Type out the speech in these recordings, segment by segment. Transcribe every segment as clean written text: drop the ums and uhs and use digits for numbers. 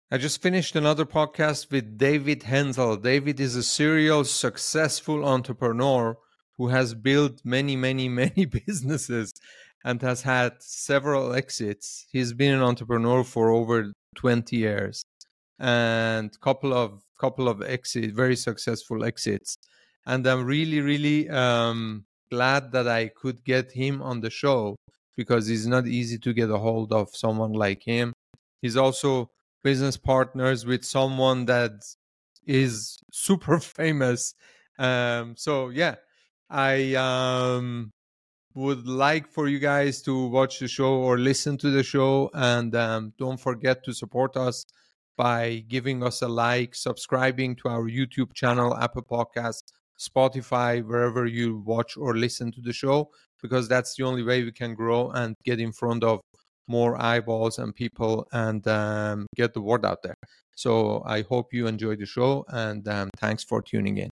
I just finished another podcast with David Hensel. David is a serial successful entrepreneur who has built many, many, many businesses and has had several exits. He's been an entrepreneur for over 20 years and couple of exits, very successful exits. And I'm really glad that I could get him on the show because it's not easy to get a hold of someone like him. He's also business partners with someone that is super famous. So yeah, I would like for you guys to watch the show or listen to the show, and don't forget to support us by giving us a like, subscribing to our YouTube channel, Apple Podcasts, Spotify, wherever you watch or listen to the show, because that's the only way we can grow and get in front of more eyeballs and people and get the word out there. So I hope you enjoy the show, and thanks for tuning in.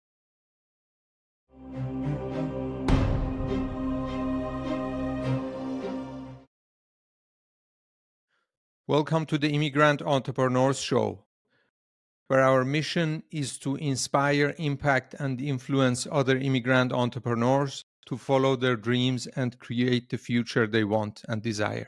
Welcome to the Immigrant Entrepreneurs Show, where our mission is to inspire, impact, and influence other immigrant entrepreneurs to follow their dreams and create the future they want and desire.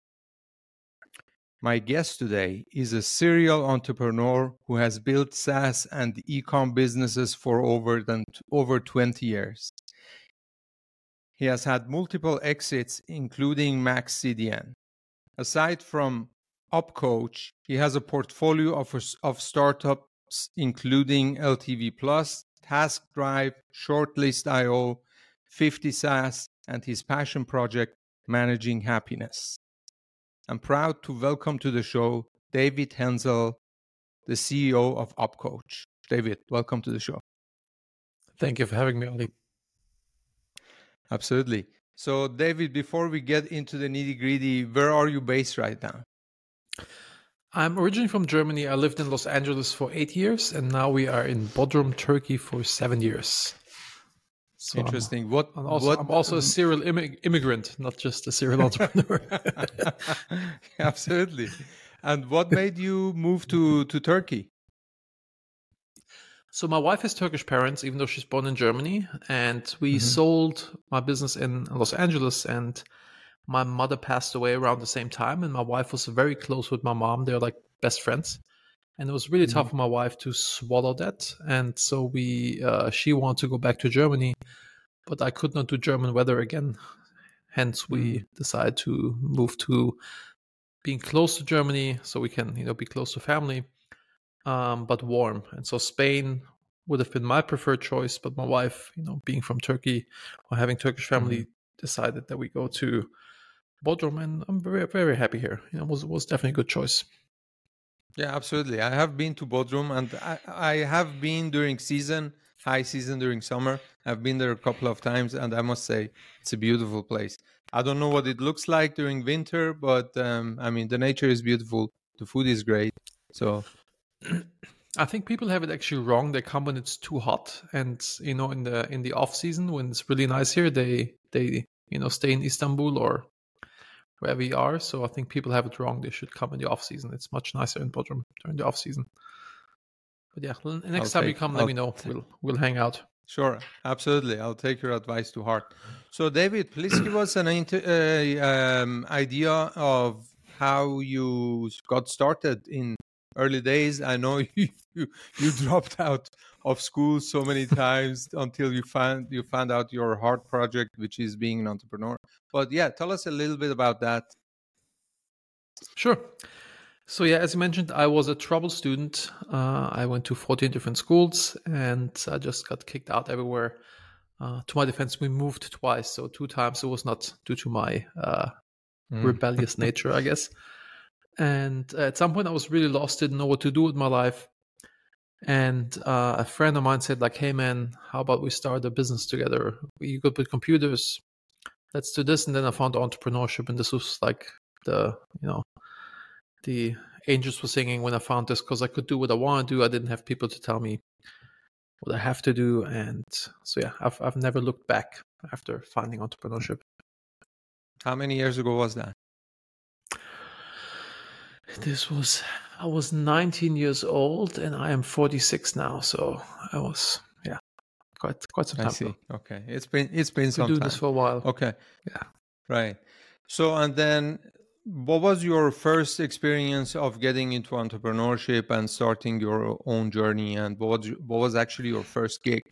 My guest today is a serial entrepreneur who has built SaaS and e-com businesses for over 20 years. He has had multiple exits, including Max CDN. Aside from UpCoach, he has a portfolio of startups, including LTV Plus, TaskDrive, Shortlist.io, 50 SaaS, and his passion project, Managing Happiness. I'm proud to welcome to the show David Hensel, the CEO of UpCoach. David, welcome to the show. Thank you for having me, Ali. Absolutely. So, David, before we get into the nitty-gritty, where are you based right now? I'm originally from Germany. I lived in Los Angeles for 8 years, and now we are in Bodrum, Turkey for 7 years. So interesting. I'm also a serial immigrant, not just a serial entrepreneur. Absolutely. And what made you move to Turkey? So my wife has Turkish parents, even though she's born in Germany. And we sold my business in Los Angeles, and my mother passed away around the same time. And my wife was very close with my mom. They're like best friends. And it was really tough for my wife to swallow that. And so she wanted to go back to Germany, but I could not do German weather again. Hence, we decided to move to being close to Germany so we can, be close to family, but warm. And so Spain would have been my preferred choice, but my wife, being from Turkey or having Turkish family, decided that we go to Bodrum, and I'm very, very happy here. It was definitely a good choice. Yeah, absolutely. I have been to Bodrum, and I have been during high season during summer. I've been there a couple of times, and I must say it's a beautiful place. I don't know what it looks like during winter, but the nature is beautiful. The food is great. So I think people have it actually wrong. They come when it's too hot, and in the off season when it's really nice here, they stay in Istanbul or wherever we are. So I think people have it wrong. They should come in the off season. It's much nicer in Bodrum during the off season. But yeah, next time you come, let me know. We'll hang out. Sure, absolutely. I'll take your advice to heart. So, David, please give us an idea of how you got started in early days. I know you dropped out of school so many times until you found out your heart project, which is being an entrepreneur. But yeah, tell us a little bit about that. Sure. So yeah, as you mentioned, I was a troubled student. I went to 14 different schools, and I just got kicked out everywhere. To my defense, we moved twice, so 2 times it was not due to my rebellious nature, I guess. And at some point, I was really lost, didn't know what to do with my life. And a friend of mine said, like, "Hey man, how about we start a business together? You good with computers? Let's do this." And then I found entrepreneurship, and this was like the angels were singing when I found this, because I could do what I want to do. I didn't have people to tell me what I have to do. And so yeah, I've never looked back after finding entrepreneurship. How many years ago was that? This was I was 19 years old and I am 46 now. So I was, quite some I time ago. see. Okay. It's been We some do this time. for a while. Okay. Yeah. Right. So, and then what was your first experience of getting into entrepreneurship and starting your own journey? And what was actually your first gig?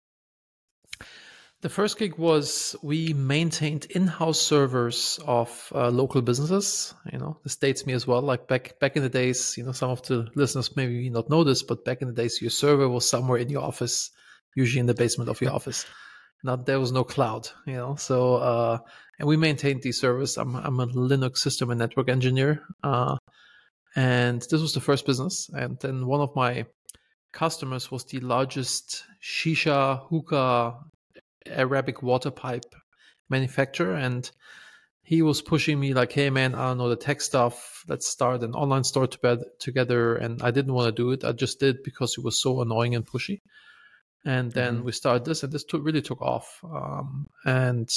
The first gig was we maintained in-house servers of local businesses. This dates me as well. Like back in the days, some of the listeners maybe not know this, but back in the days, your server was somewhere in your office, usually in the basement of your office. Not there was no cloud, So and we maintained these servers. I'm a Linux system and network engineer, and this was the first business. And then one of my customers was the largest shisha hookah Arabic water pipe manufacturer, and he was pushing me like, hey man, I don't know the tech stuff, let's start an online store together. And I didn't want to do it. I just did because it was so annoying and pushy. And then we started this, and this really took off. And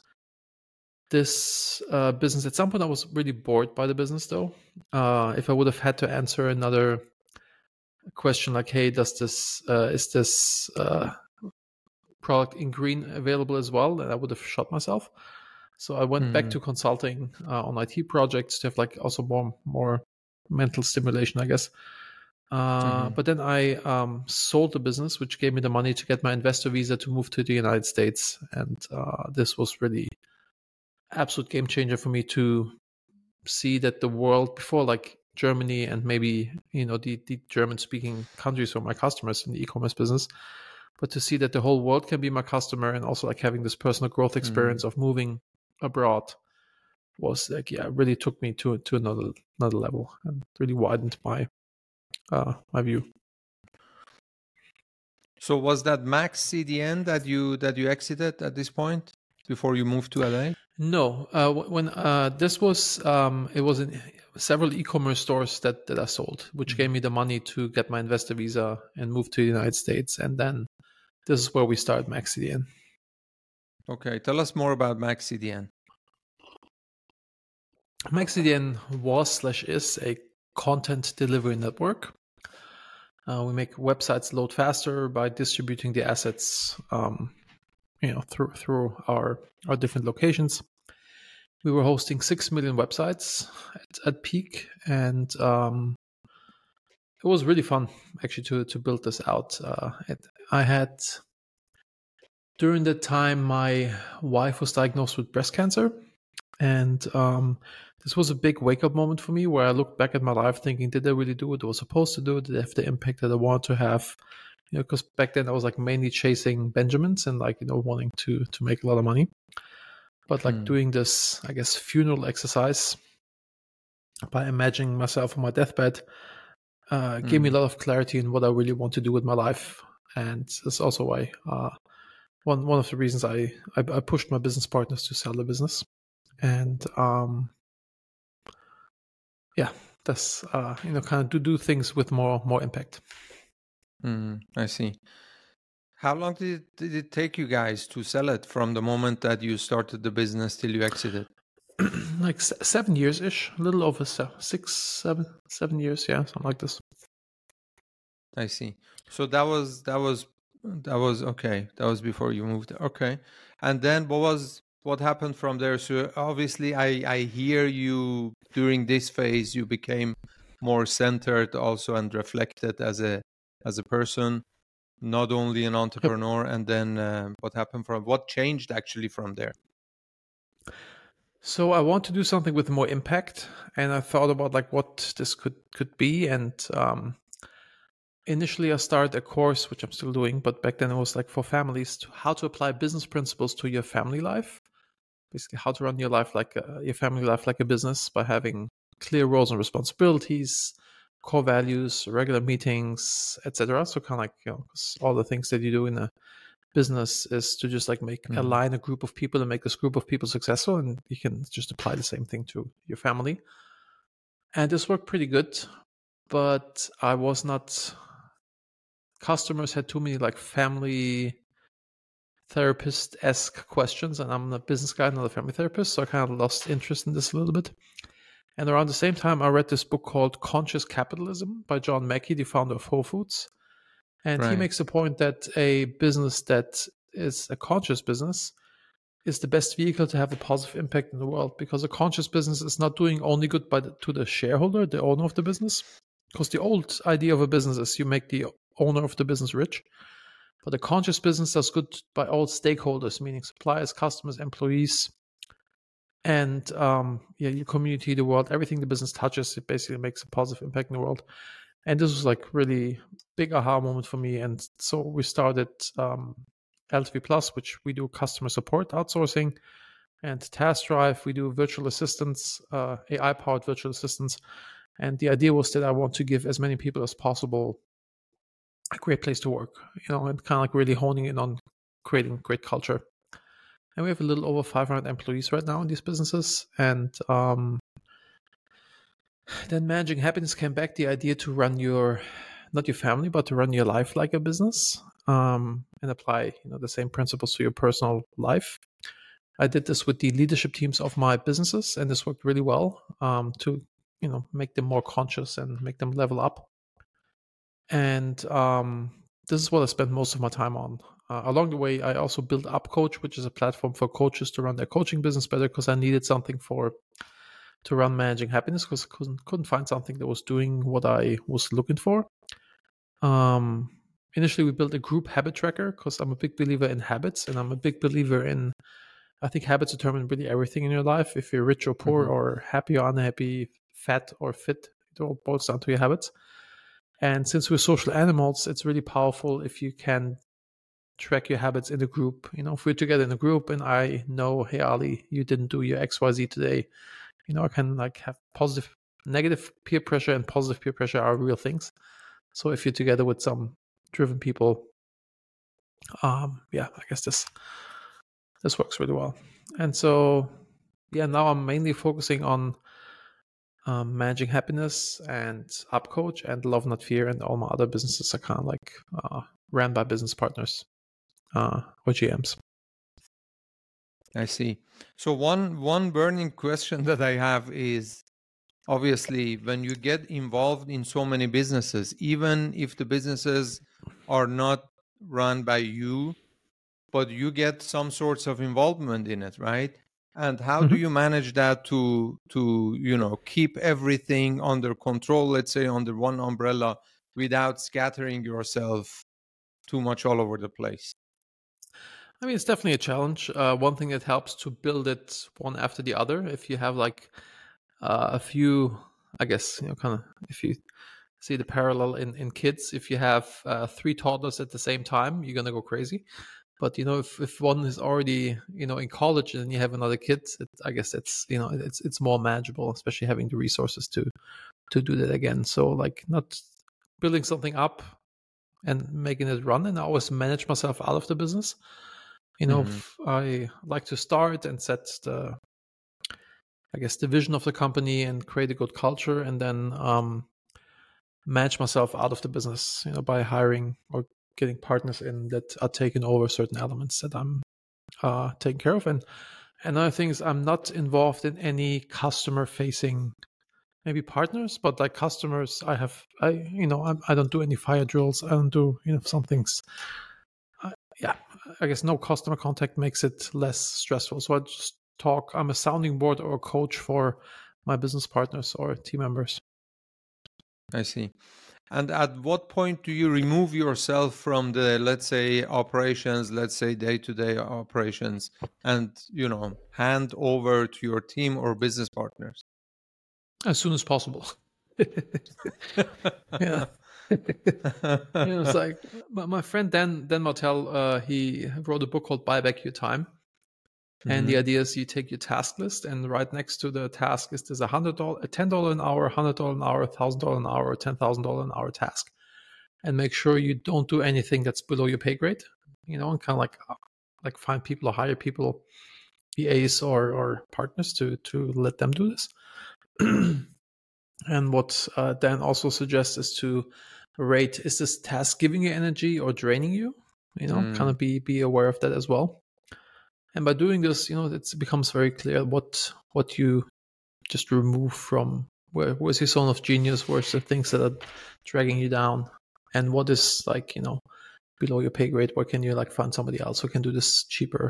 this business, at some point I was really bored by the business though. If I would have had to answer another question like, hey, is this product in green available as well, then I would have shot myself. So I went back to consulting on IT projects to have like also more mental stimulation, I guess. But then I sold the business, which gave me the money to get my investor visa to move to the United States. And this was really absolute game changer for me to see that the world before, like Germany and maybe the German speaking countries were my customers in the e-commerce business, but to see that the whole world can be my customer, and also like having this personal growth experience of moving abroad was like, really took me to another level and really widened my view. So was that Max CDN that you exited at this point before you moved to LA? No, when this was it was in several e-commerce stores that I sold, which gave me the money to get my investor visa and move to the United States. And then this is where we started Max CDN. Okay, tell us more about Max CDN. Max CDN was/is a content delivery network. We make websites load faster by distributing the assets, through our different locations. We were hosting 6 million websites at peak, and it was really fun actually to build this out. I had, during that time, my wife was diagnosed with breast cancer, and this was a big wake-up moment for me, where I looked back at my life thinking, did I really do what I was supposed to do? Did I have the impact that I wanted to have? Because back then I was like mainly chasing Benjamins and like, wanting to make a lot of money. But like doing this, I guess, funeral exercise by imagining myself on my deathbed gave me a lot of clarity in what I really want to do with my life. And that's also why one of the reasons I pushed my business partners to sell the business. And that's kind of to do things with more impact. I see. How long did it take you guys to sell it from the moment that you started the business till you exited? Like 7 years ish, a little over 7 years, yeah, something like this. I see. So that was okay. That was before you moved. Okay. And then what happened from there? So obviously I hear you during this phase you became more centered also and reflected as a person, not only an entrepreneur. Yep. And then what changed actually from there? So I want to do something with more impact, and I thought about like what this could be. And initially I started a course, which I'm still doing, but back then it was like for families, how to apply business principles to your family life. Basically how to run your life like your family life like a business by having clear roles and responsibilities, core values, regular meetings, etc. So kind of like, all the things that you do in a business is to just like align a group of people and make this group of people successful, and you can just apply the same thing to your family. And this worked pretty good, but I was not, customers had too many like family therapist-esque questions, and I'm a business guy, not a family therapist, so I kind of lost interest in this a little bit. And around the same time, I read this book called Conscious Capitalism by John Mackey, the founder of Whole Foods. And he Right. makes the point that a business that is a conscious business is the best vehicle to have a positive impact in the world, because a conscious business is not doing only good to the shareholder, the owner of the business. Because the old idea of a business is you make the owner of the business rich. But a conscious business does good by all stakeholders, meaning suppliers, customers, employees, and your community, the world, everything the business touches, it basically makes a positive impact in the world. And this was like really big aha moment for me. And so we started LTV Plus, which we do customer support outsourcing, and Task Drive, we do virtual assistants, AI powered virtual assistants. And the idea was that I want to give as many people as possible a great place to work, and kind of like really honing in on creating great culture. And we have a little over 500 employees right now in these businesses. And then Managing Happiness came back, the idea to run not your family, but to run your life like a business, and apply the same principles to your personal life. I did this with the leadership teams of my businesses, and this worked really well to make them more conscious and make them level up. And this is what I spent most of my time on. Along the way, I also built UpCoach, which is a platform for coaches to run their coaching business better, because I needed something to run Managing Happiness, because I couldn't find something that was doing what I was looking for. Initially, we built a group habit tracker, because I'm a big believer in habits, and I'm a big believer in, I think habits determine really everything in your life. If you're rich or poor, or happy or unhappy, fat or fit, it all boils down to your habits. And since we're social animals, it's really powerful if you can track your habits in a group. If we're together in a group and I know, hey, Ali, you didn't do your XYZ today, I can have negative peer pressure and positive peer pressure are real things. So if you're together with some driven people, I guess this works really well. And so, now I'm mainly focusing on Managing Happiness and UpCoach and Love Not Fear, and all my other businesses are kind of ran by business partners or GMs. I see. So one burning question that I have is, obviously, when you get involved in so many businesses, even if the businesses are not run by you, but you get some sorts of involvement in it, right? And how do you manage that to keep everything under control, let's say under one umbrella, without scattering yourself too much all over the place? I mean, it's definitely a challenge. One thing that helps to build it one after the other, if you have a few, I guess, kind of, if you see the parallel in kids, if you have 3 toddlers at the same time, you're going to go crazy. But if one is already in college and you have another kid, I guess it's more manageable, especially having the resources to do that again. So not building something up and making it run, and I always manage myself out of the business. I like to start and set the vision of the company and create a good culture, and then manage myself out of the business, by hiring or getting partners in that are taking over certain elements that I'm taking care of. And another thing is, I'm not involved in any customer facing maybe partners, but like customers, I don't do any fire drills. I don't do some things. I guess no customer contact makes it less stressful. So I just talk. I'm a sounding board or a coach for my business partners or team members. I see. And at what point do you remove yourself from the, let's say, operations, let's say day-to-day operations, and, hand over to your team or business partners? As soon as possible. Yeah. It's like my friend Dan Martell, he wrote a book called Buy Back Your Time. And the idea is you take your task list, and right next to the task is there's $10 an hour, $100 an hour, $1,000 an hour, $10,000 an hour task, and make sure you don't do anything that's below your pay grade. And kind of like find people or hire people, VAs or partners to let them do this. And what Dan also suggests is to rate: is this task giving you energy or draining you? Kind of be aware of that as well. And by doing this, it becomes very clear what you just remove from where's your zone of genius, where's the things that are dragging you down, and what is like, below your pay grade, where can you like find somebody else who can do this cheaper.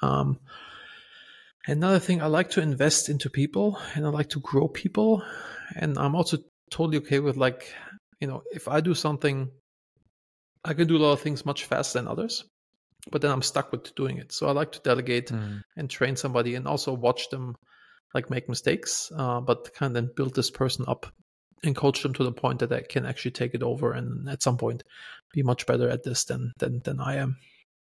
Another thing, I like to invest into people and I like to grow people, and I'm also totally okay with like, if I do something, I can do a lot of things much faster than others, but then I'm stuck with doing it. So I like to delegate and train somebody and also watch them like make mistakes, but kind of then build this person up and coach them to the point that they can actually take it over and at some point be much better at this than I am.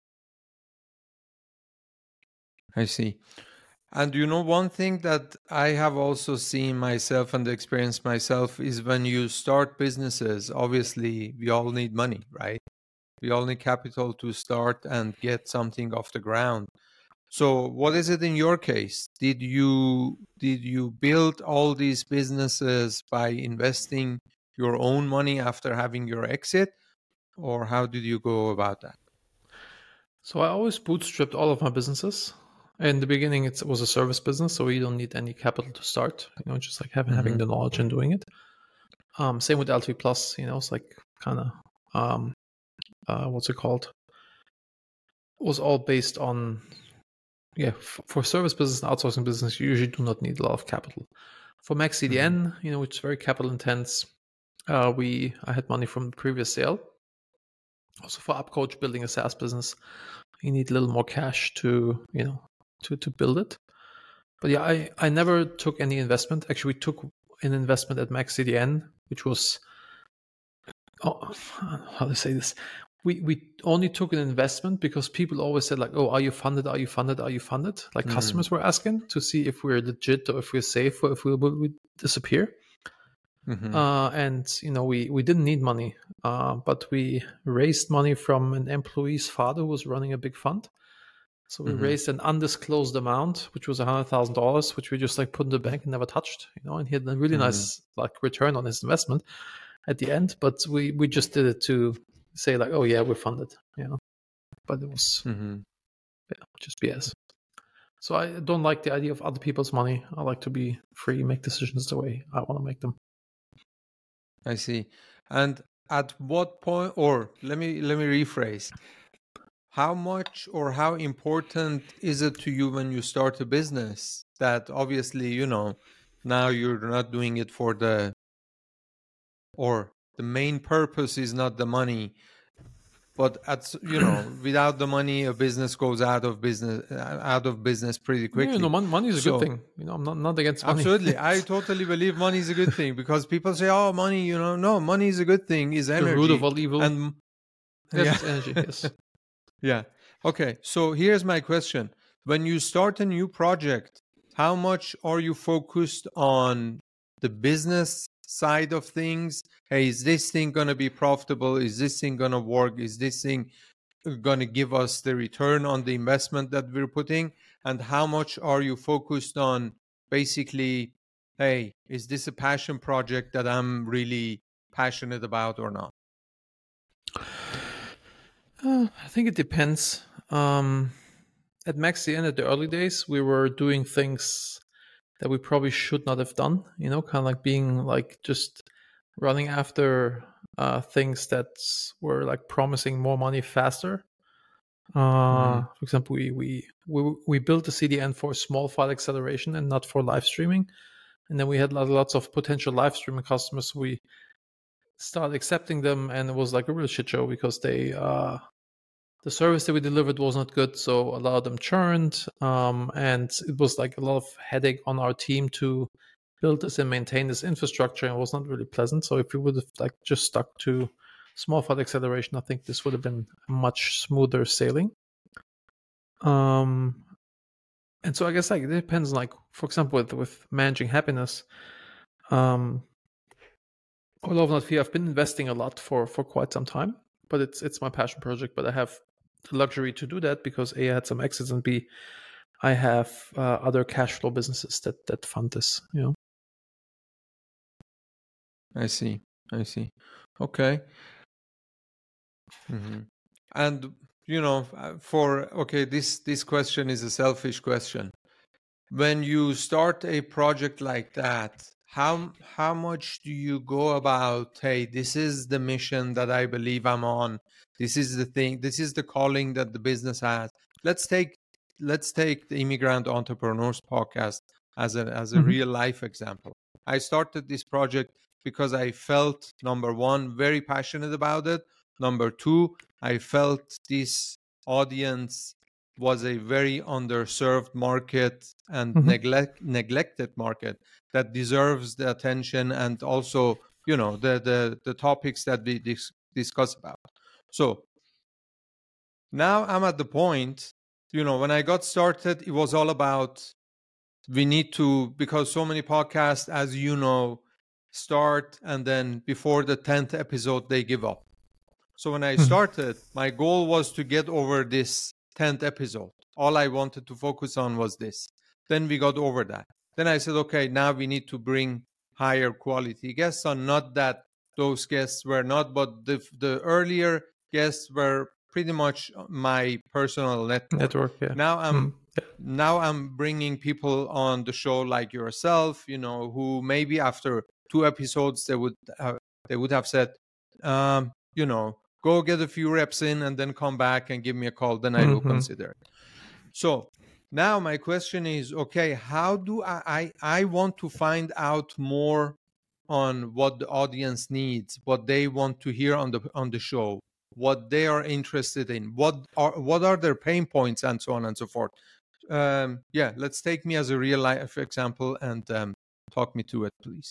I see. And one thing that I have also seen myself and experienced myself is when you start businesses, obviously we all need money, right? We all need capital to start and get something off the ground. So what is it in your case? Did you build all these businesses by investing your own money after having your exit, or how did you go about that? So I always bootstrapped all of my businesses. In the beginning, it was a service business, so you don't need any capital to start. Just like having the knowledge and doing it. Same with LTV Plus. It's like kind of what's it called? It was all based on for service business and outsourcing business, you usually do not need a lot of capital. For Max CDN, which is very capital intense, I had money from the previous sale. Also for UpCoach, building a SaaS business, you need a little more cash to to build it. But yeah, I never took any investment. Actually, we took an investment at Max CDN, which was how to say this. We only took an investment because people always said like, "Oh, are you funded? Are you funded? Are you funded?" Like customers were asking to see if we're legit or if we're safe or if we will disappear. And we didn't need money, but we raised money from an employee's father who was running a big fund. So we raised an undisclosed amount, which was $100,000, which we just like put in the bank and never touched. And he had a really nice like return on his investment at the end. But we just did it to say like, oh yeah, we're funded. But it was just BS. So I don't like the idea of other people's money. I like to be free, make decisions the way I want to make them. I see. And at what point, or let me rephrase, how much or how important is it to you when you start a business that obviously, now you're not doing it for the main purpose is not the money, but without the money, a business goes out of business pretty quickly. Yeah, money is a good thing. I'm not against money. Absolutely. I totally believe money is a good thing because people say, oh, money, no, money is a good thing, is energy. The root of all evil. And yes, energy, yes. Yeah. Okay. So here's my question. When you start a new project, how much are you focused on the business side of things? Hey, is this thing going to be profitable? Is this thing going to work? Is this thing going to give us the return on the investment that we're putting? And how much are you focused on basically, hey, is this a passion project that I'm really passionate about or not? I think it depends. At Max CDN, at the early days, we were doing things that we probably should not have done, kind of like being like just running after things that were like promising more money faster. For example, we built the CDN for small file acceleration and not for live streaming. And then we had lots of potential live streaming customers. We started accepting them, and it was like a real shit show because they the service that we delivered was not good, so a lot of them churned, and it was like a lot of headache on our team to build this and maintain this infrastructure, and it was not really pleasant. So if we would have like just stuck to small file acceleration, I think this would have been much smoother sailing. And so I guess like it depends. Like for example, with managing happiness, all over not fear, I've been investing a lot for quite some time, but it's my passion project. But I have the luxury to do that because A, I had some exits, and B, I have other cash flow businesses that fund this. I see. Okay. And this question is a selfish question. when you start a project like that, how much do you go about, hey, this is the mission that I believe I'm on, this is the thing, this is the calling that the business has. Let's take the Immigrant Entrepreneurs podcast as a real life example. I started this project because I felt, number one, very passionate about it. Number two, I felt this audience was a very underserved market and neglected market that deserves the attention and also, the topics that we discuss about. So now I'm at the point, when I got started, it was all about, we need to, because so many podcasts, as you know, start and then before the 10th episode, they give up. So when I started, my goal was to get over this 10th episode. All I wanted to focus on was this. Then we got over that. Then I said, okay, now we need to bring higher quality guests on. Not that those guests were not, but the earlier guests were pretty much my personal network. Yeah. Now I'm bringing people on the show like yourself, who maybe after 2 episodes they would have said, go get a few reps in and then come back and give me a call. Then I will consider it. So now my question is, okay, how do I want to find out more on what the audience needs, what they want to hear on the show, what they are interested in, what are their pain points, and so on and so forth. Let's take me as a real life example and talk me through it, please.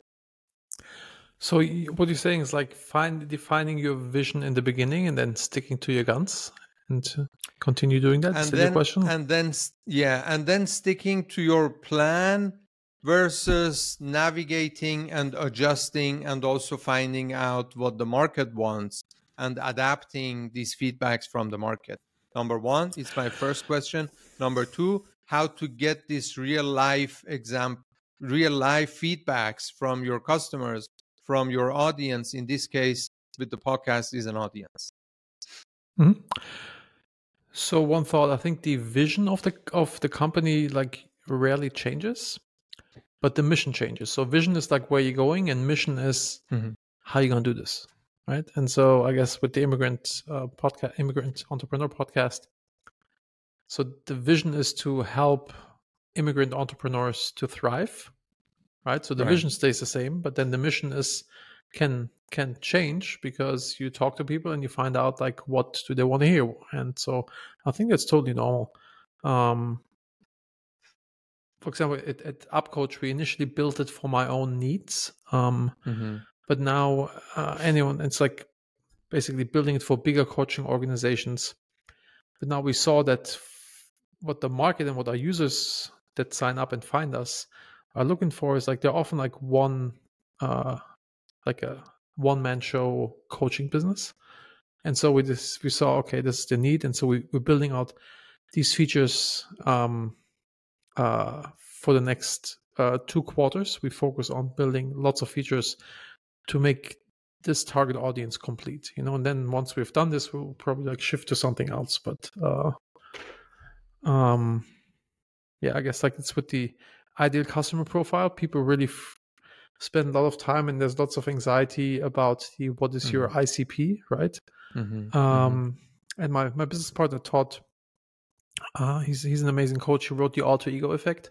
So what you're saying is like defining your vision in the beginning and then sticking to your guns and continue doing that. Is that your question? And then sticking to your plan versus navigating and adjusting and also finding out what the market wants and adapting these feedbacks from the market. Number one, it's my first question. Number two, how to get this real life feedbacks from your customers, from your audience. In this case, with the podcast, is an audience. So one thought, I think the vision of the company like rarely changes, but the mission changes. So vision is like where you're going, and mission is how you're gonna do this, right? And so I guess with the Immigrant Entrepreneur podcast, so the vision is to help immigrant entrepreneurs to thrive, right? So the vision stays the same, but then the mission can change because you talk to people and you find out like what do they want to hear, and so I think that's totally normal. For example, at UpCoach, we initially built it for my own needs, but now it's like basically building it for bigger coaching organizations. But now we saw that what the market and what our users that sign up and find us are looking for is like they're often like like a one-man show coaching business. And so we saw, okay, this is the need. And so we're building out these features for the next 2 quarters. We focus on building lots of features to make this target audience complete, and then once we've done this, we'll probably like shift to something else. But I guess like it's with the ideal customer profile, people really spend a lot of time, and there's lots of anxiety about what is your ICP, right? And my business partner Todd, he's an amazing coach. He wrote The Alter Ego Effect,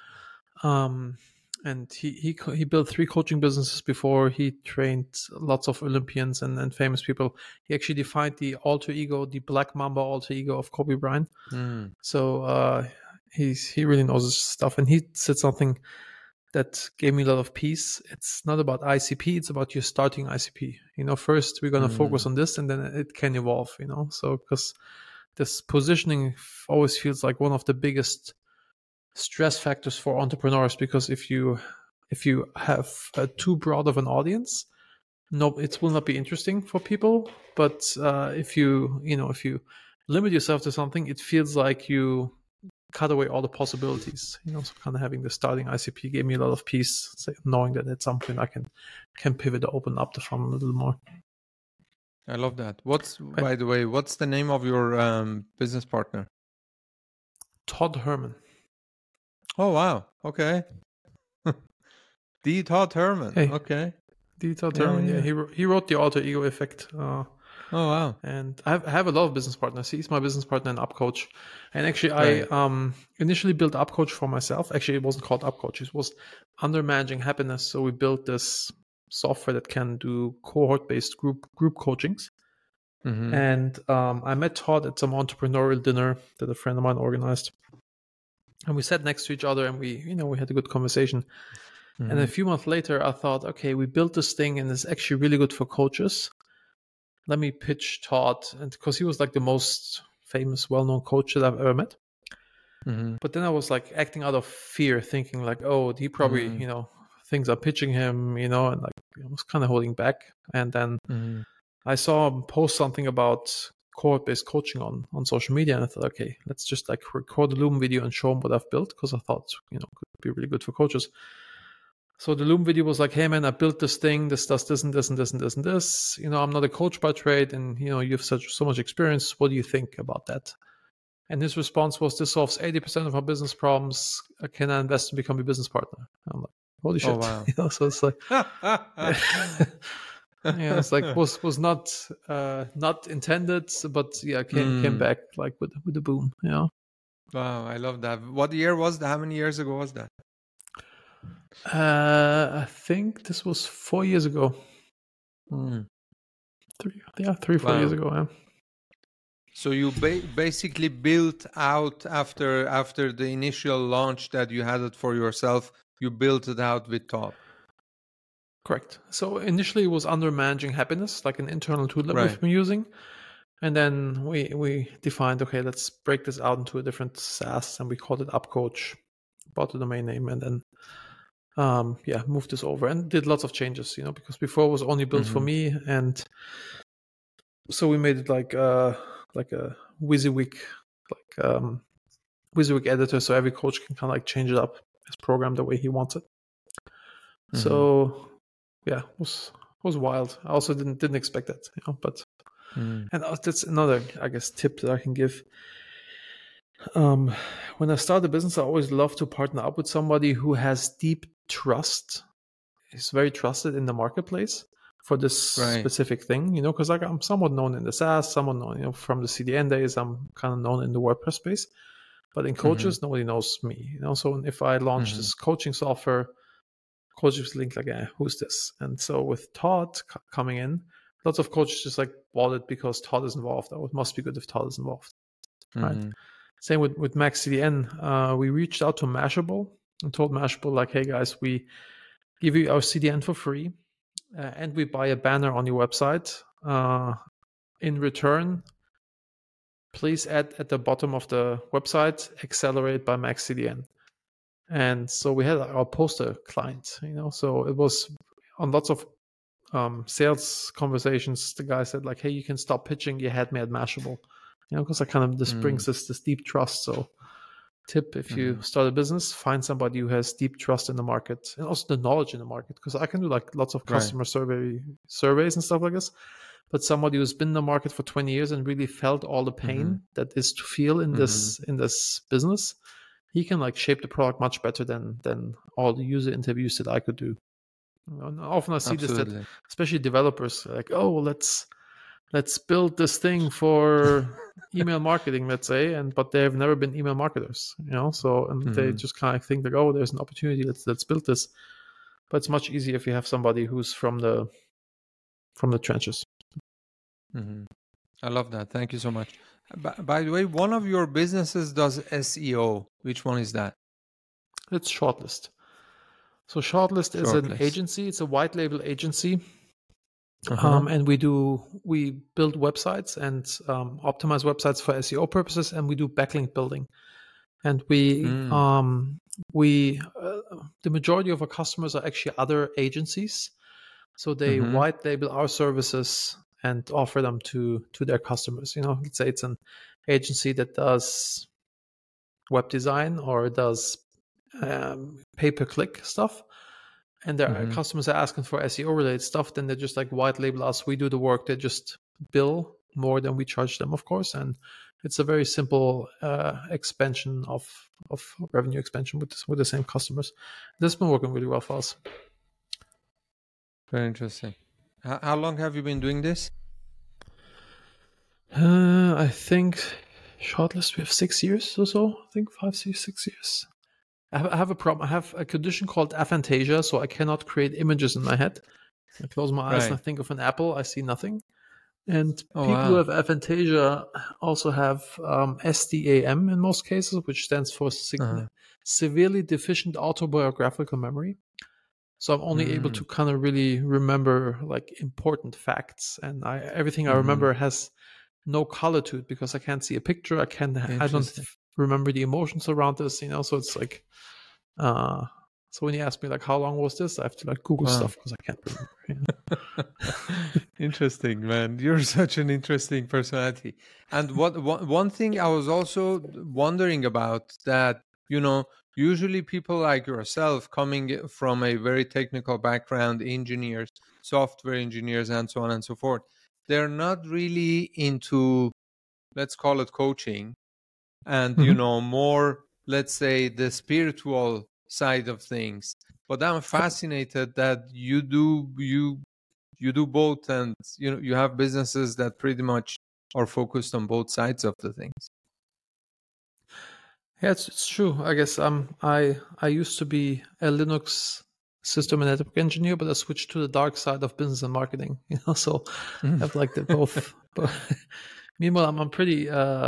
and he built 3 coaching businesses before. He trained lots of Olympians and famous people. He actually defined the alter ego, the Black Mamba alter ego of Kobe Bryant. So he really knows his stuff, and he said something that gave me a lot of peace. It's not about ICP, it's about your starting ICP. First we're going to focus on this, and then it can evolve, so because this positioning always feels like one of the biggest stress factors for entrepreneurs, because if you have too broad of an audience, it will not be interesting for people. But if you limit yourself to something, it feels like you cut away all the possibilities. So kind of having the starting ICP gave me a lot of peace, knowing that at some point I can pivot to open up the funnel a little more. I love that. By the way, what's the name of your business partner? Todd Herman. Oh wow. Okay. D. Todd Herman. Hey, Okay. Dieter Yeah, Terman, yeah, yeah. he wrote the Alter Ego Effect. Oh wow. And I have a lot of business partners. He's my business partner in UpCoach. And actually, I Right. initially built UpCoach for myself. Actually, it wasn't called UpCoach. It was Under Managing Happiness. So we built this software that can do cohort-based group coachings. Mm-hmm. And I met Todd at some entrepreneurial dinner that a friend of mine organized. And we sat next to each other and we had a good conversation. And Mm-hmm. a few months later, I thought, okay, we built this thing and it's actually really good for coaches. Let me pitch Todd, and because he was like the most famous, well-known coach that I've ever met. Mm-hmm. But then I was like acting out of fear, thinking like, oh, he probably, Mm-hmm. things are pitching him, and like I was kind of holding back. And then Mm-hmm. I saw him post something about cohort-based coaching on social media, and I thought, okay, let's just like record a Loom video and show him what I've built, because I thought, could be really good for coaches. So the Loom video was like, hey man, I built this thing, this does this and this and this and this and this. I'm not a coach by trade, and you have so much experience. What do you think about that? And his response was, this solves 80% of our business problems. Can I invest and become a business partner? I'm like, holy Oh shit. wow. So it's like it's like was not intended, but yeah, came back like with the boom, Wow, I love that. What year was that? How many years ago was that? I think this was 4 years ago. Mm. 4 years ago. Yeah. So you basically built out after the initial launch that you had it for yourself. You built it out with Todd. Correct. So initially it was Under Managing Happiness, like an internal tool that Right. we've been using. And then we defined, okay, let's break this out into a different SaaS, and we called it UpCoach, bought the domain name, and then moved this over and did lots of changes, because before it was only built for me, and so we made it like a WYSIWYG, WYSIWYG editor, so every coach can kind of like change it up, his program the way he wants it. So yeah, it was wild. I also didn't expect that, but and that's another, I guess, tip that I can give. When I start a business, I always love to partner up with somebody who has deep trust, is very trusted in the marketplace for this specific thing, because like I'm somewhat known in the SaaS, somewhat known, from the CDN days, I'm kind of known in the WordPress space, but in coaches, nobody knows me, So if I launch this coaching software, coaches link like, who's this? And so with Todd coming in, lots of coaches just like bought it because Todd is involved. Oh, it must be good if Todd is involved, right? Same with Max CDN. We reached out to Mashable and told Mashable like, hey guys, we give you our CDN for free, and we buy a banner on your website. In return, please add at the bottom of the website, accelerate by Max CDN. And so we had our poster client, so it was on lots of sales conversations. The guy said like, hey, you can stop pitching. You had me at Mashable, because I kind of, this brings this deep trust. So tip, if you start a business, find somebody who has deep trust in the market and also the knowledge in the market, because I can do like lots of customer surveys and stuff like this, but somebody who's been in the market for 20 years and really felt all the pain that is to feel in this business, he can like shape the product much better than all the user interviews that I could do. And often I see this, that especially developers like, oh, let's build this thing for email marketing, let's say, but they've never been email marketers, so, and they just kind of think like, oh, there's an opportunity, let's build this. But it's much easier if you have somebody who's from the trenches. I love that. Thank you so much. By the way, one of your businesses does SEO. Which one is that? It's Shortlist. So Shortlist is an agency. It's a white label agency. And we build websites and optimize websites for SEO purposes, and we do backlink building. And the majority of our customers are actually other agencies, so they white label our services and offer them to their customers. Let's say it's an agency that does web design or does pay-per-click stuff, and their customers are asking for SEO related stuff, then they just like white label us. We do the work. They just bill more than we charge them, of course, and it's a very simple expansion of revenue expansion with the same customers. This has been working really well for us. Very interesting. How long have you been doing this? I think shortlist we have 6 years or so. I think 6 years. I have a problem. I have a condition called aphantasia, so I cannot create images in my head. I close my eyes and I think of an apple, I see nothing. And people who have aphantasia also have SDAM in most cases, which stands for severely deficient autobiographical memory. So I'm only able to kind of really remember like important facts, and everything I remember has no color to it because I can't see a picture. I don't remember the emotions around this, so it's like so when you ask me like how long was this, I have to like Google stuff because I can't remember. Interesting, man. You're such an interesting personality. And one thing I was also wondering about that, usually people like yourself coming from a very technical background, engineers, software engineers, and so on and so forth, they're not really into, let's call it coaching, and more, let's say, the spiritual side of things. But I'm fascinated that you do both, and you have businesses that pretty much are focused on both sides of the things. Yeah, it's true. I guess I used to be a Linux system and network engineer, but I switched to the dark side of business and marketing. So I have like the both. But meanwhile, I'm pretty.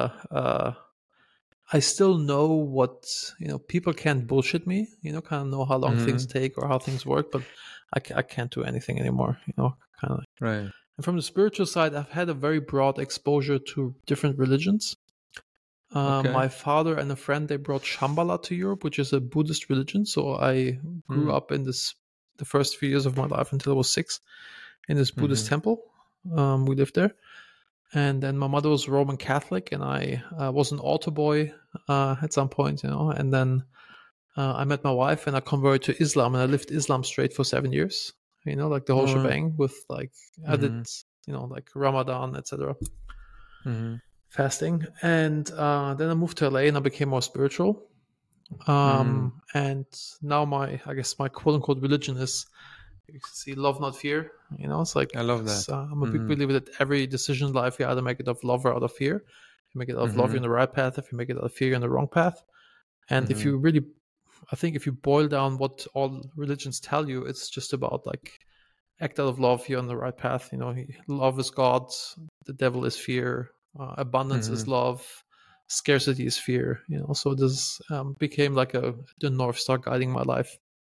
I still know what people can't bullshit me. Kind of know how long things take or how things work, but I can't do anything anymore. Kind of. Right. And from the spiritual side, I've had a very broad exposure to different religions. My father and a friend, they brought Shambhala to Europe, which is a Buddhist religion. So I grew up in the first few years of my life until I was 6 in this Buddhist temple. We lived there. And then my mother was Roman Catholic, and I was an altar boy at some point, And then I met my wife, and I converted to Islam, and I lived Islam straight for 7 years. Like the whole shebang with like I did, like Ramadan, etc. Fasting, and then I moved to LA, and I became more spiritual. And now my quote unquote religion is, you can see, love not fear. It's like, I love that. I'm a big believer that every decision in life, you either make it out of love or out of fear. If you make it out of love, you're on the right path. If you make it out of fear, you're on the wrong path. And if you really, I think if you boil down what all religions tell you, it's just about like, act out of love, you're on the right path. Love is God, the devil is fear, abundance is love, scarcity is fear. So this became like the North Star guiding my life.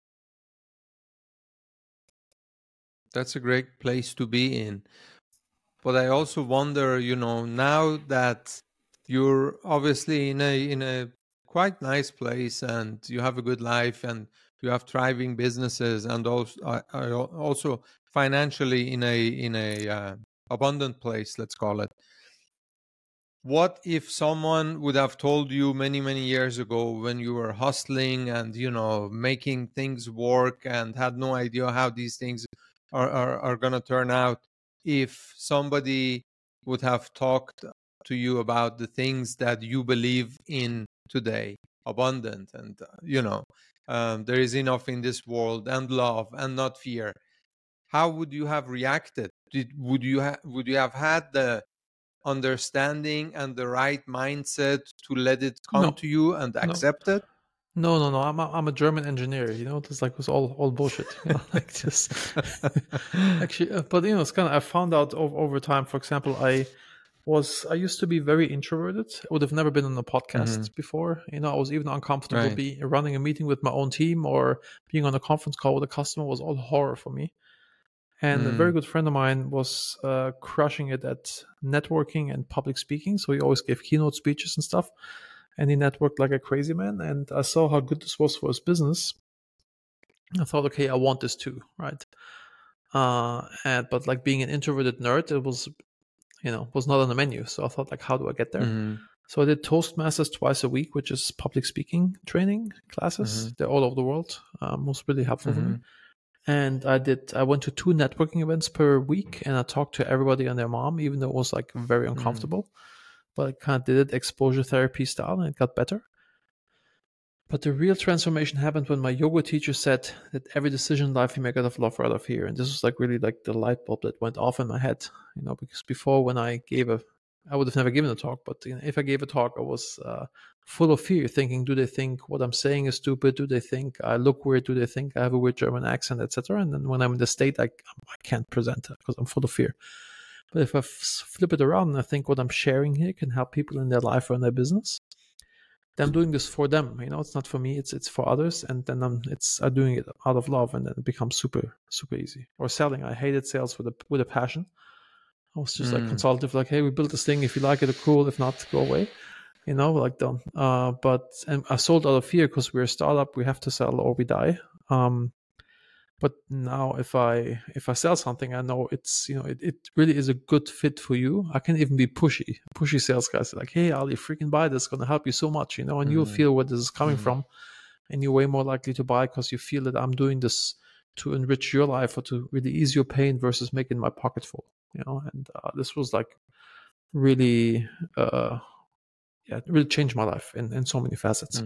That's a great place to be in. But I also wonder, now that you're obviously in a quite nice place and you have a good life and you have thriving businesses, and also financially in a abundant place, let's call it. What if someone would have told you many, many years ago, when you were hustling and making things work and had no idea how these things are going to turn out, if somebody would have talked to you about the things that you believe in today, abundant, and there is enough in this world, and love, and not fear, how would you have reacted? Would you have had the understanding and the right mindset to let it come to you and accept it? No. I'm a German engineer. This like was all bullshit. Like just actually, but it's kind of, I found out over time. For example, I used to be very introverted. I would have never been on a podcast before. I was even uncomfortable running a meeting with my own team, or being on a conference call with a customer was all horror for me. And a very good friend of mine was crushing it at networking and public speaking. So he always gave keynote speeches and stuff. And he networked like a crazy man. And I saw how good this was for his business. I thought, okay, I want this too, right? But like being an introverted nerd, it was, was not on the menu. So I thought, like, how do I get there? So I did Toastmasters twice a week, which is public speaking training classes. They're all over the world. Was really helpful for me. And I went to 2 networking events per week, and I talked to everybody and their mom, even though it was like very uncomfortable. but I kind of did it exposure therapy style, and it got better. But the real transformation happened when my yoga teacher said that every decision in life you make out of love or out of fear. And this was like really like the light bulb that went off in my head, because before when I would have never given a talk, but if I gave a talk, I was full of fear, thinking, do they think what I'm saying is stupid? Do they think I look weird? Do they think I have a weird German accent, etc.? And then when I'm in the state, I can't present it because I'm full of fear. But if I flip it around and I think what I'm sharing here can help people in their life or in their business, then I'm doing this for them. It's not for me. It's for others, and then I'm doing it out of love, and then it becomes super super easy. Or selling, I hated sales with a passion. I was just like consultative, like, hey, we built this thing. If you like it, cool. If not, go away. Like done. And I sold out of fear because we're a startup. We have to sell or we die. But now if I sell something, I know it's, it really is a good fit for you. I can even be pushy sales guys like, hey, Ali, freaking buy this, it's going to help you so much, and you'll feel where this is coming from, and you're way more likely to buy because you feel that I'm doing this to enrich your life or to really ease your pain versus making my pocket full, and this was like really, it really changed my life in so many facets.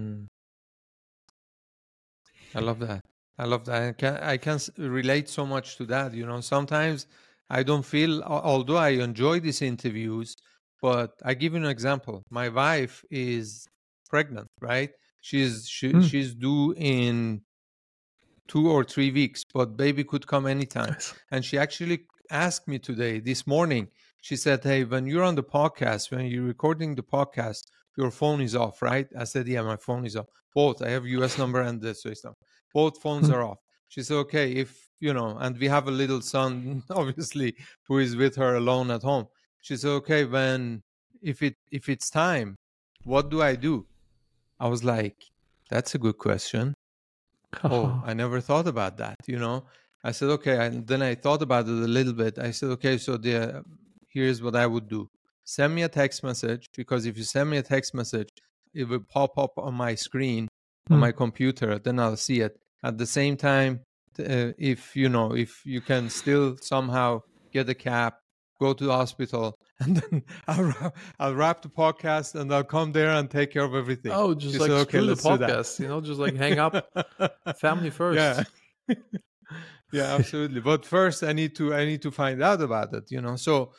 I love that. I can relate so much to that. Sometimes I don't feel, although I enjoy these interviews, but I give you an example. My wife is pregnant, right? She's due in 2 or 3 weeks, but baby could come anytime. Nice. And she actually asked me this morning, she said, hey, when you're on the podcast, when you're recording the podcast, your phone is off, right? I said, yeah, my phone is off. Both. I have US number and the Swiss number. Both phones are off. She said, okay, if, and we have a little son, obviously, who is with her alone at home. She said, okay, if it's time, what do I do? I was like, that's a good question. Oh, I never thought about that, I said, okay. And then I thought about it a little bit. I said, okay, so here's what I would do. Send me a text message, because if you send me a text message, it will pop up on my screen on my computer. Then I'll see it. At the same time, if you can still somehow get a cab, go to the hospital, and then I'll wrap the podcast and I'll come there and take care of everything. Oh, just like screw the podcast, just like hang up. Family first. Yeah. Yeah, absolutely. But first I need to find out about it, So,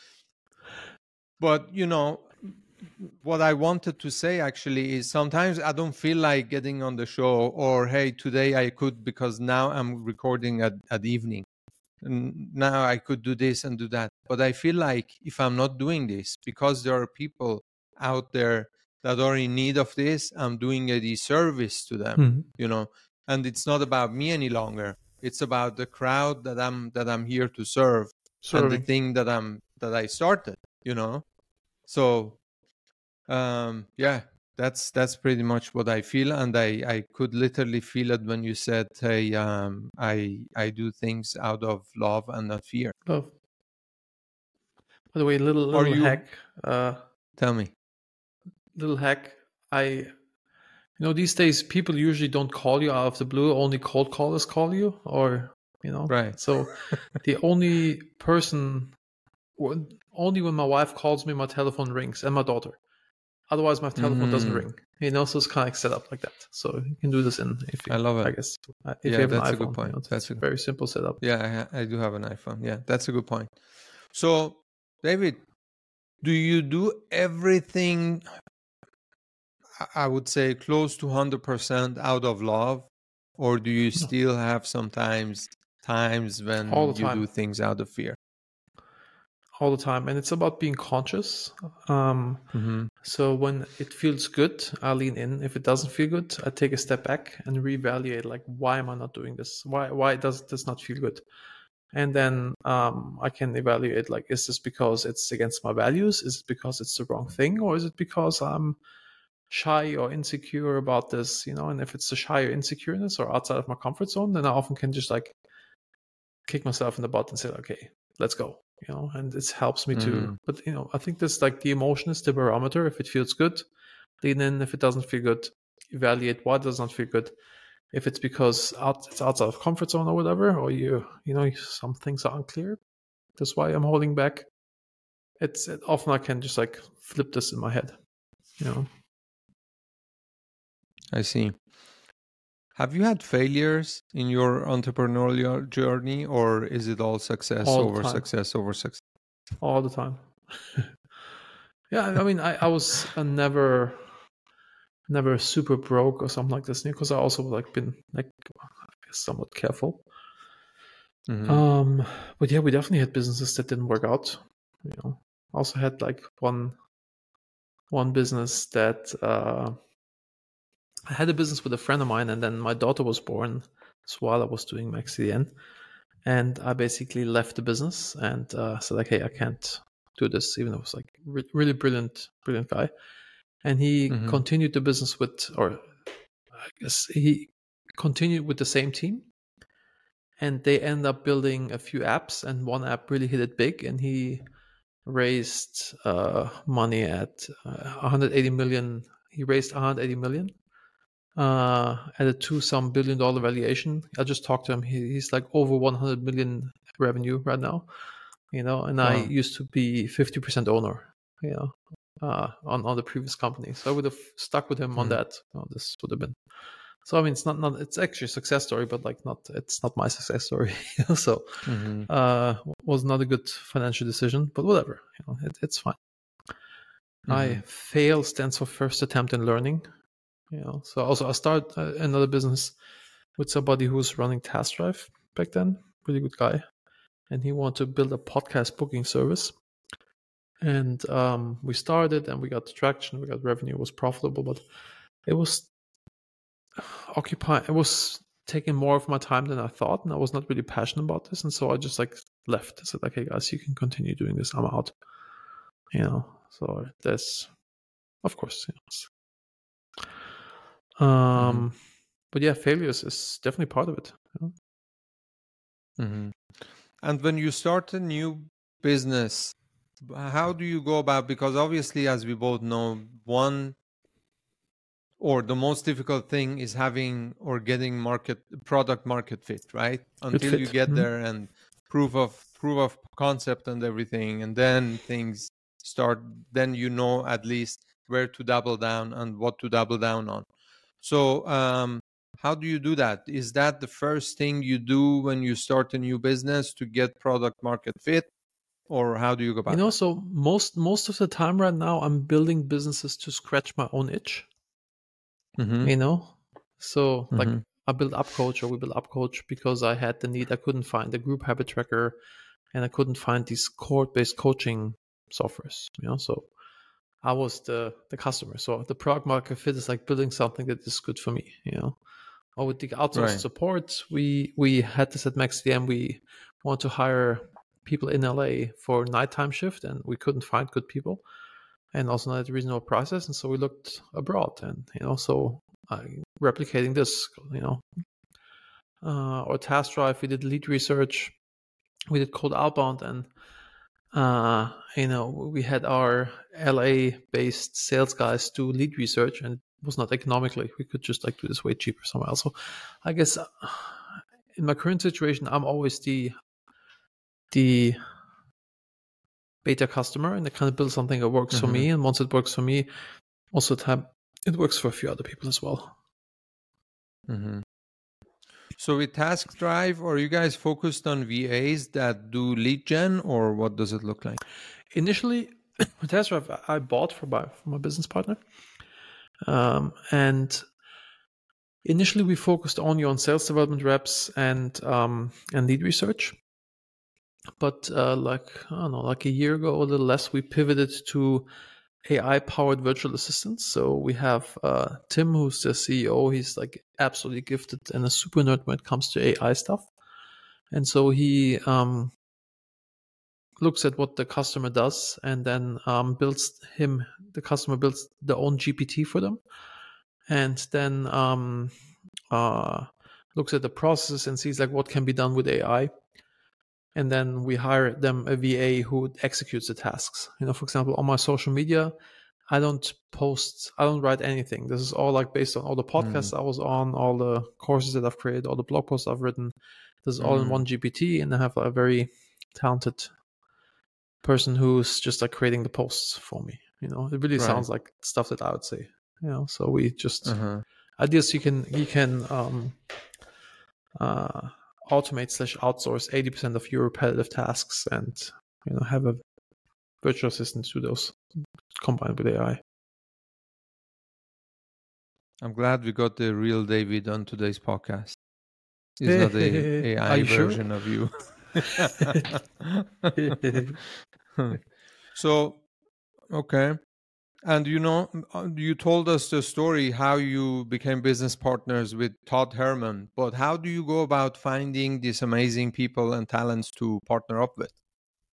but what I wanted to say actually is sometimes I don't feel like getting on the show, or hey, today I could, because now I'm recording at evening. And now I could do this and do that. But I feel like if I'm not doing this, because there are people out there that are in need of this, I'm doing a disservice to them, and it's not about me any longer. It's about the crowd that I'm here to serve. And the thing that I started, So, yeah, that's pretty much what I feel. And I could literally feel it when you said, hey, I do things out of love and not fear. Love. By the way, little hack. Tell me. Little hack. These days people usually don't call you out of the blue. Only cold callers call you, or Right. So the only when my wife calls me, my telephone rings, and my daughter. Otherwise, my telephone doesn't ring. So it's kind of set up like that. So you can do this I love it. I guess if you have that's an iPhone, a good point. That's a very simple setup. Yeah, I do have an iPhone. Yeah, that's a good point. So, David, do you do everything, I would say, close to 100% out of love, or do you still have times when you do things out of fear? All the time, and it's about being conscious. So when it feels good, I lean in. If it doesn't feel good, I take a step back and reevaluate, like, why am I not doing this? Why does this not feel good? And then I can evaluate, like, is this because it's against my values? Is it because it's the wrong thing? Or is it because I'm shy or insecure about this? And if it's the shy or insecureness or outside of my comfort zone, then I often can just like kick myself in the butt and say, okay, let's go. And it helps me to, but I think this, like, the emotion is the barometer. If it feels good, lean in. If it doesn't feel good, evaluate why it does not feel good. If it's because it's outside of comfort zone or whatever, or some things are unclear, that's why I'm holding back. often I can just like flip this in my head, you know. I see. Have you had failures in your entrepreneurial journey, or is it all success All the over time. success over success? All the time. Yeah, I mean, I was never super broke or something like this, because I also like been like somewhat careful. Mm-hmm. But yeah, we definitely had businesses that didn't work out. You know, also had like one business that I had a business with a friend of mine, and then my daughter was born. So while I was doing MaxCDN, and I basically left the business and said like, hey, I can't do this, even though it was like really brilliant guy. And he Mm-hmm. continued the business or I guess he continued with the same team, and they end up building a few apps, and one app really hit it big, and he raised money at 180 million. He raised 180 million at a $2 billion valuation. I just talked to him. He's like over 100 million revenue right now, you know, and I Wow. used to be 50% owner, you know, on the previous company. So I would have stuck with him on that. This would have been. So I mean, it's actually a success story, but like it's not my success story. So Mm-hmm. was not a good financial decision, but whatever, you know, it's fine. Mm-hmm. I fail stands for first attempt in learning, you know. So also I start another business with somebody who was running Task Drive back then, really good guy, and he wanted to build a podcast booking service. And we started, and we got traction, we got revenue, it was profitable, but it was it was taking more of my time than I thought, and I was not really passionate about this, and so I just like left. I said, okay, guys, you can continue doing this, I'm out, you know. So that's, of course, you know. But yeah, failures is definitely part of it, you know? Mm-hmm. And when you start a new business, how do you go about? Because obviously, as we both know, the most difficult thing is having or getting product market fit, right? Good Until you fit. get there and proof of concept and everything, and then things start. Then you know at least where to double down and what to double down on. So, how do you do that? Is that the first thing you do when you start a new business to get product market fit, or how do you go You about know, that? so most of the time right now, I'm building businesses to scratch my own itch, Mm-hmm. you know. So like Mm-hmm. I built UpCoach, or we built UpCoach because I had the need. I couldn't find a group habit tracker, and I couldn't find these core-based coaching softwares, you know. So I was the customer. So the product market fit is like building something that is good for me, you know. Or with the outsourced Right. support, we had this at MaxDM. We want to hire people in LA for nighttime shift, and we couldn't find good people, and also not at reasonable prices. And so we looked abroad, and you know, so replicating this, you know, or Task Drive, we did lead research, we did cold outbound, and you know, we had our LA based sales guys do lead research, and it was not economically. We could just like do this way cheaper somewhere else. So I guess in my current situation, I'm always the beta customer, and I kind of build something that works for Mm-hmm. me. And once it works for me, also time it works for a few other people as well. Mm-hmm. So with Task Drive, are you guys focused on VAs that do lead gen, or what does it look like? Initially, Task Drive I bought for my business partner, and initially we focused only on sales development reps and lead research. But like I don't know, like a year ago or a little less, we pivoted to AI-powered virtual assistants. So we have Tim, who's the CEO. He's like absolutely gifted and a super nerd when it comes to AI stuff. And so he looks at what the customer does, and then the customer builds their own GPT for them, and then looks at the process and sees like what can be done with AI. And then we hire them a VA who executes the tasks. You know, for example, on my social media, I don't write anything. This is all like based on all the podcasts I was on, all the courses that I've created, all the blog posts I've written. This is all in one GPT, and I have a very talented person who's just like creating the posts for me. It really Right. sounds like stuff that I would say. So we just Uh-huh. ideas you can automate/outsource 80% of your repetitive tasks, and have a virtual assistant do those combined with AI. I'm glad we got the real David on today's podcast. He's not the Are AI you sure? version of you. So, okay. And you told us the story how you became business partners with Todd Herman, but how do you go about finding these amazing people and talents to partner up with?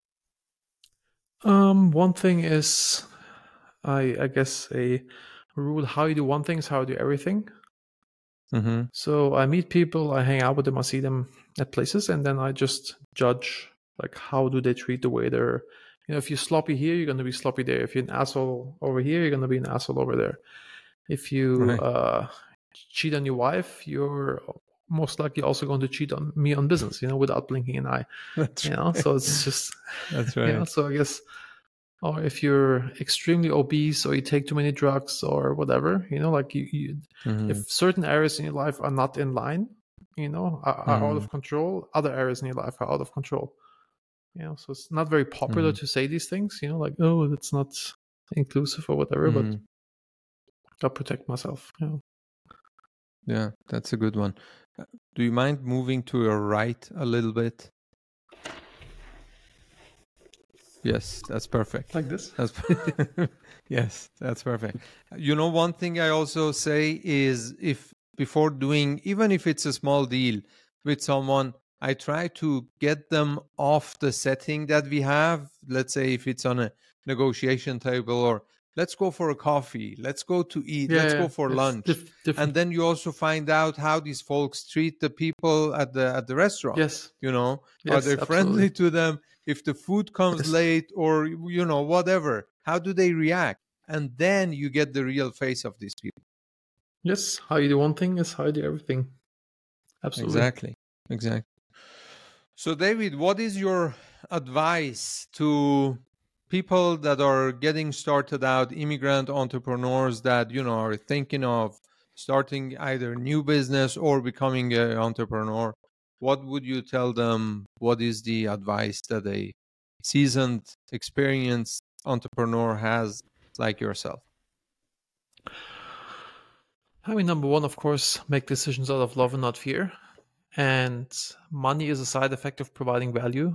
One thing is, I guess a rule: how you do one thing is how you do everything. Mm-hmm. So I meet people, I hang out with them, I see them at places, and then I just judge like how do they treat the waiter. If you're sloppy here, you're going to be sloppy there. If you're an asshole over here, you're going to be an asshole over there. If you Right. cheat on your wife, you're most likely also going to cheat on me on business, without blinking an eye. That's right. So it's just, That's right. so I guess, or if you're extremely obese or you take too many drugs or whatever, like Mm-hmm. if certain areas in your life are not in line, are out of control, other areas in your life are out of control. So it's not very popular to say these things, like, oh, that's not inclusive or whatever, but I'll protect myself. Yeah, that's a good one. Do you mind moving to your right a little bit? Yes, that's perfect. Like this? Yes, that's perfect. One thing I also say is if before doing, even if it's a small deal with someone, I try to get them off the setting that we have. Let's say if it's on a negotiation table, or let's go for a coffee, let's go to eat, let's go for It's lunch. different. And then you also find out how these folks treat the people at the restaurant. Yes. Are Yes, they friendly absolutely. to them? If the food comes Yes. late, or whatever, how do they react? And then you get the real face of these people. Yes, how you do one thing is how you do everything. Absolutely. Exactly. So David, what is your advice to people that are getting started out, immigrant entrepreneurs that are thinking of starting either new business or becoming an entrepreneur? What would you tell them? What is the advice that a seasoned, experienced entrepreneur has, like yourself? Number one, of course, make decisions out of love and not fear. And money is a side effect of providing value.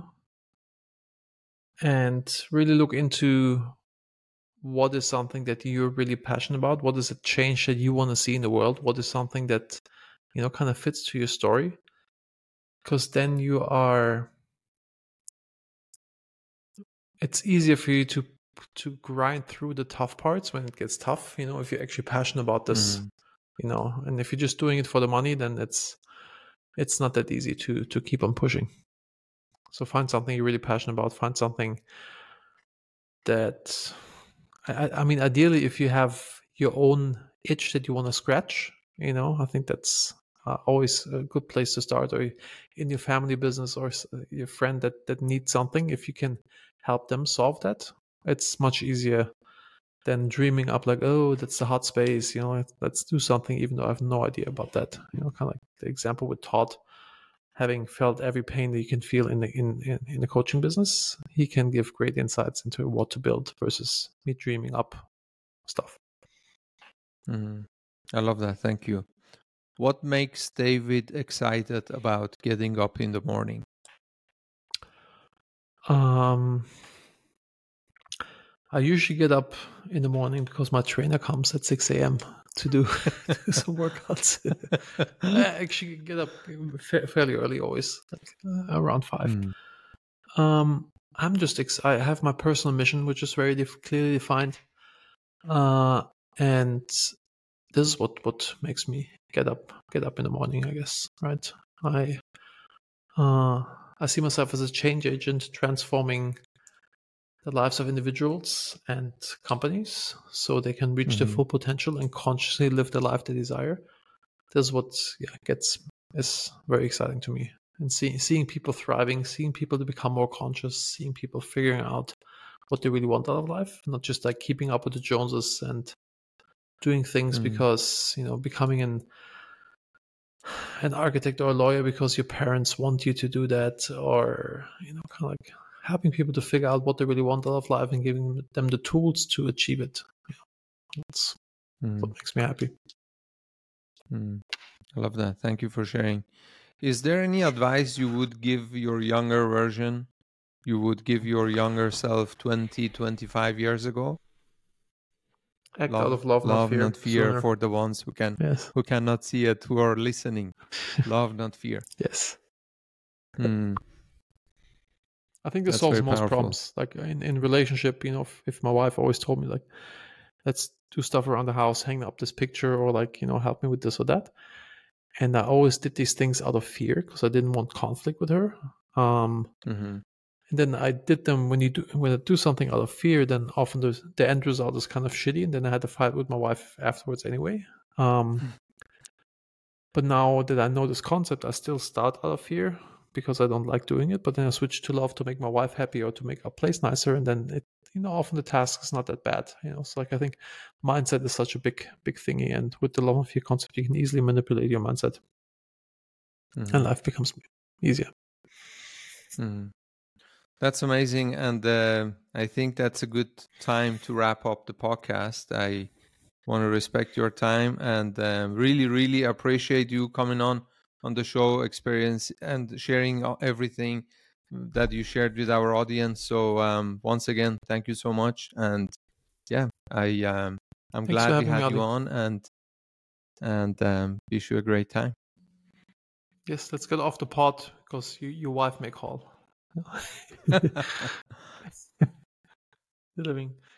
And really look into what is something that you're really passionate about. What is a change that you want to see in the world? What is something that, kind of fits to your story? Because then it's easier for you to grind through the tough parts when it gets tough. If you're actually passionate about this, and if you're just doing it for the money, then it's not that easy to keep on pushing. So find something you're really passionate about. Find something that, ideally, if you have your own itch that you want to scratch, I think that's always a good place to start. Or in your family business, or your friend that needs something, if you can help them solve that, it's much easier than dreaming up like, oh, that's the hot space, let's do something, even though I have no idea about that. Kind of like the example with Todd, having felt every pain that you can feel in the coaching business, he can give great insights into what to build versus me dreaming up stuff. I love that. Thank you. What makes David excited about getting up in the morning? I usually get up in the morning because my trainer comes at 6 a.m. to do some workouts. I actually get up fairly early, always, like around 5. I'm just I have my personal mission, which is very clearly defined, and this is what makes me get up in the morning, I guess. Right? I see myself as a change agent, transforming the lives of individuals and companies so they can reach their full potential and consciously live the life they desire. This is what is very exciting to me. and seeing people thriving, seeing people to become more conscious, seeing people figuring out what they really want out of life, not just like keeping up with the Joneses and doing things because, becoming an architect or a lawyer because your parents want you to do that, or, kind of like helping people to figure out what they really want out of life and giving them the tools to achieve it. That's what makes me happy. I love that. Thank you for sharing. Is there any advice you would give your younger version? You would give your younger self 20, 25 years ago? Act out of love, not fear. Not fear Sooner. for the ones who cannot see it, who are listening. Love, not fear. Yes. Mm. I think this solves most problems. Like in relationship, if my wife always told me like, let's do stuff around the house, hang up this picture, or like, help me with this or that. And I always did these things out of fear because I didn't want conflict with her. And then I did them when I do something out of fear, then often the end result is kind of shitty, and then I had to fight with my wife afterwards anyway. But now that I know this concept, I still start out of fear because I don't like doing it. But then I switch to love to make my wife happy or to make our place nicer, and then it, often the task is not that bad. So like I think mindset is such a big thingy, and with the love and fear concept, you can easily manipulate your mindset, and life becomes easier. That's amazing, and I think that's a good time to wrap up the podcast. I want to respect your time and really, really appreciate you coming on the show, experience and sharing everything that you shared with our audience. So once again, thank you so much, and yeah, I'm glad we had you on, and wish you a great time. Yes, let's get off the pod because your wife may call. Living.